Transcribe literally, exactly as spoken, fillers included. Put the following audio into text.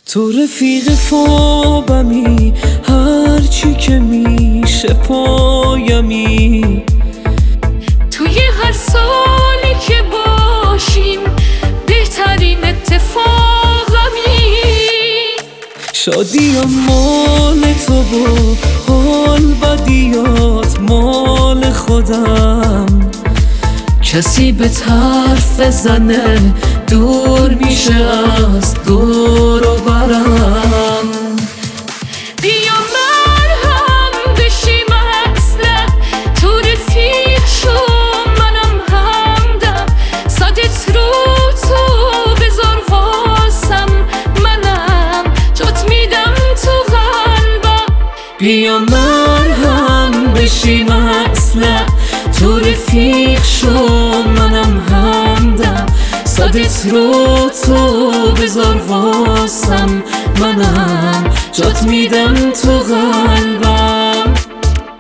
تو رفیق خوابمی، هرچی که میشه پایمی. توی هر سالی که باشیم بهترین اتفاقمی. شادی مال تو و حال بدیات مال خودم. کسی به طرف زنه دور میشه از دور و برم. بیا مرهم بشیم اصلا، تو رفیق شو منم همدم. صدت رو تو بذار واسم، منم جات میدم تو قلبم. بیا مرهم بشیم اصلا، تو رفیق شو منم همدم. صدت رو تو بذار واسم، منم جات میدم تو قلبم.